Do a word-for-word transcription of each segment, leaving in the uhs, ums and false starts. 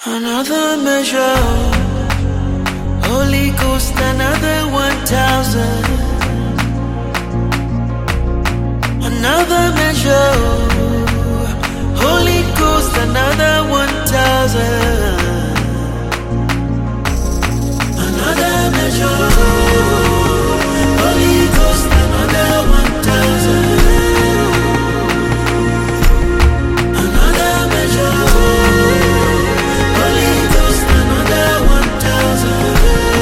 Another measure, Holy Ghost, another one thousand. Another measure, Holy Ghost, another one thousand. Another measure, Holy Ghost, another one thousand. Another measure, Holy Ghost, another one thousand.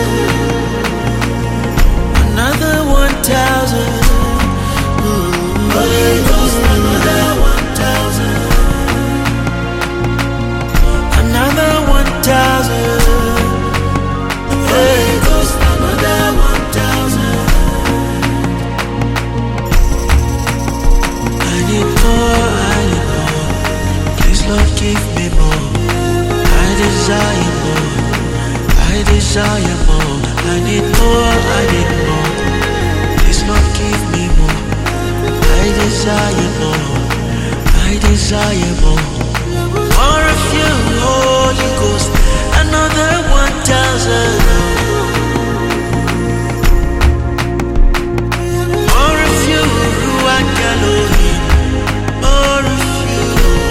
Another one thousand. Holy Ghost, another one thousand. Another one thousand. Holy Ghost, another one thousand. I need more, I need more. Please, Lord, give me more. I desire more. I desire more. I need more, I need more. Please, Lord, give me more. I desire more. I desire more. More of you, Holy Ghost. Another one thousand. More of you, Ruach Elohim. More of you.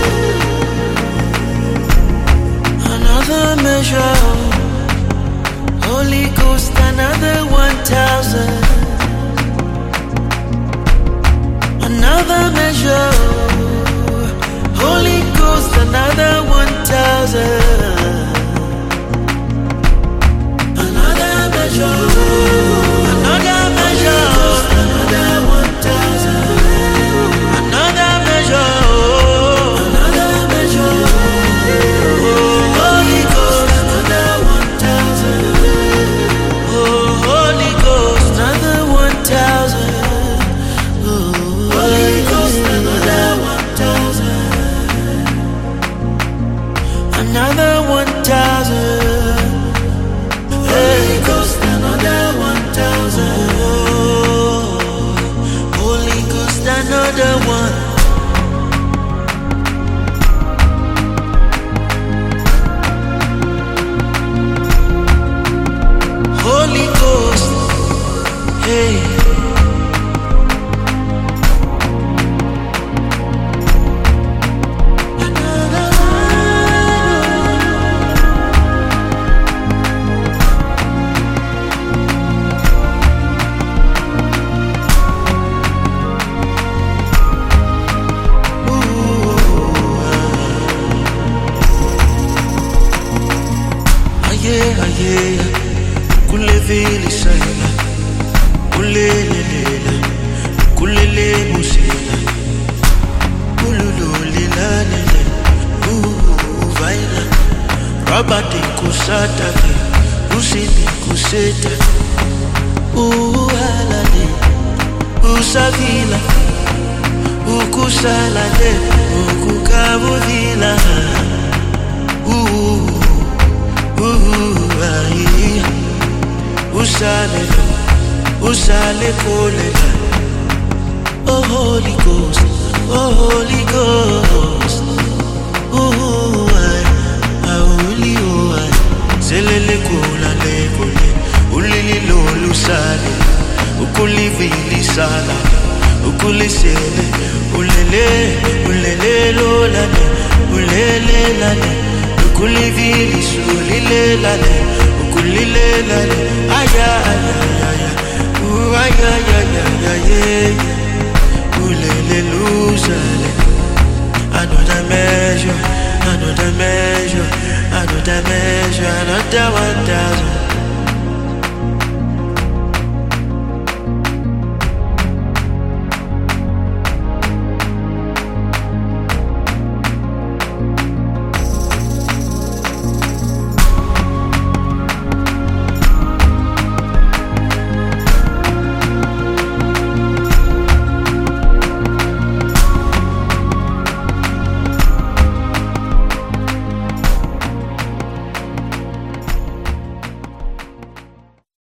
Another measure, Holy Ghost. Another one thousand. Another measure, Holy Ghost, another one thousand. Another measure, another measure, another one thousand. Another measure, another measure, Holy Ghost, another one thousand. Oh, Holy Ghost, another one thousand. Holy Ghost, another one thousand. Another one thousand. Holy Ghost, another one thousand. Holy Ghost, another one. Holy Ghost, hey. Kuleveli sayla, kulelelela, kulele musela, kulululilale, uvaila, rabati kusata, usiti kuseta, uhalale, usavila, ukusalale, ukukavuvila, uh, uh, ayi. Usale, usale kolela. Oh Holy Ghost, oh Holy Ghost. Oh, I, I holy, oh I. Selele kola le kole, ulili lolu sale, ukulivili sala, ukulisele, ulele, ulele lola le, ulele lale, ukulivili sulile lale. Kulilelale, aya aya aya, ooh aya aya aya, ulele luzale. Another measure, another measure, another measure, another one thousand.